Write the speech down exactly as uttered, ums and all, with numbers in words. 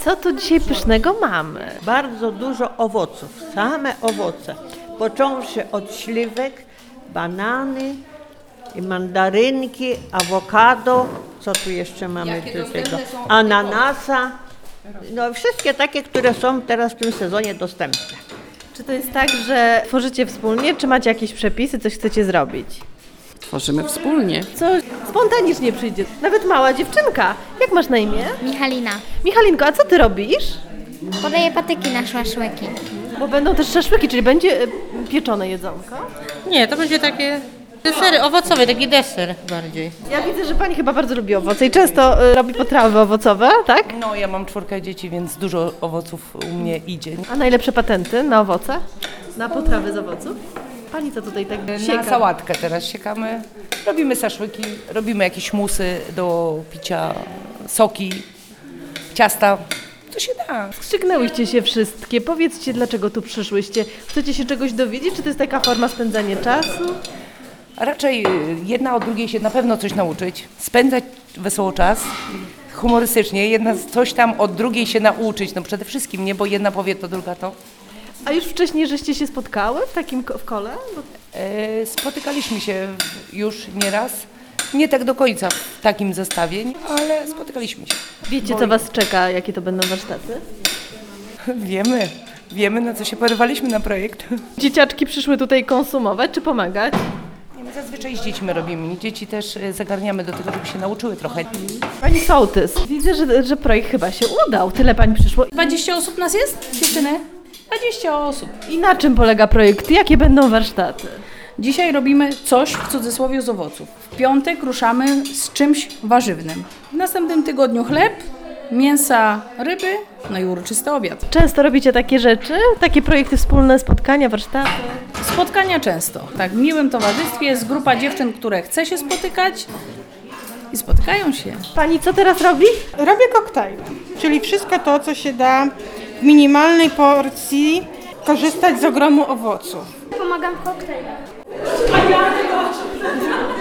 Co tu dzisiaj pysznego mamy? Bardzo dużo owoców, same owoce. Począwszy od śliwek, banany, i mandarynki, awokado, co tu jeszcze mamy do tego? Ananasa. No wszystkie takie, które są teraz w tym sezonie dostępne. Czy to jest tak, że tworzycie wspólnie, czy macie jakieś przepisy, coś chcecie zrobić? Tworzymy wspólnie. Co spontanicznie przyjdzie. Nawet mała dziewczynka. Jak masz na imię? Michalina. Michalinko, a co ty robisz? Podaję patyki na szaszłyki. Bo będą też szaszłyki, czyli będzie e, pieczone jedzonko. Nie, to będzie takie desery owocowe, taki deser bardziej. Ja widzę, że pani chyba bardzo lubi owoce i często e, robi potrawy owocowe, tak? No, ja mam czwórkę dzieci, więc dużo owoców u mnie idzie. A najlepsze patenty na owoce? Na potrawy z owoców? Pani co tutaj tak sieka? Na sałatkę teraz siekamy. Robimy szaszłyki, robimy jakieś musy do picia, soki, ciasta. To się da. Skrzyknęłyście się wszystkie. Powiedzcie, dlaczego tu przyszłyście. Chcecie się czegoś dowiedzieć, czy to jest taka forma spędzania czasu? A raczej y, jedna od drugiej się na pewno coś nauczyć, spędzać wesoło czas, humorystycznie, jedna coś tam od drugiej się nauczyć. No przede wszystkim nie, bo jedna powie to, druga to. A już wcześniej żeście się spotkały w takim ko- w kole? Bo... E, spotykaliśmy się już nieraz, nie tak do końca w takim zestawie, ale spotykaliśmy się. Wiecie, co was czeka, jakie to będą warsztaty? Wiemy, wiemy na co się porywaliśmy na projekt. Dzieciaczki przyszły tutaj konsumować, czy pomagać? My zazwyczaj z dziećmi robimy, dzieci też e, zagarniamy do tego, żeby się nauczyły trochę. Pani sołtys, widzę, że, że projekt chyba się udał. Tyle pań przyszło. dwadzieścia osób nas jest, dziewczyny? dwadzieścia osób. I na czym polega projekt? Jakie będą warsztaty? Dzisiaj robimy coś w cudzysłowie z owoców. W piątek ruszamy z czymś warzywnym. W następnym tygodniu chleb, mięsa, ryby, no i uroczysty obiad. Często robicie takie rzeczy? Takie projekty wspólne, spotkania, warsztaty? Spotkania często. Tak, w miłym towarzystwie jest grupa dziewczyn, które chce się spotykać i spotykają się. Pani co teraz robi? Robię koktajle, czyli wszystko to, co się da w minimalnej porcji korzystać z ogromu owoców. Pomagam w koktajlach.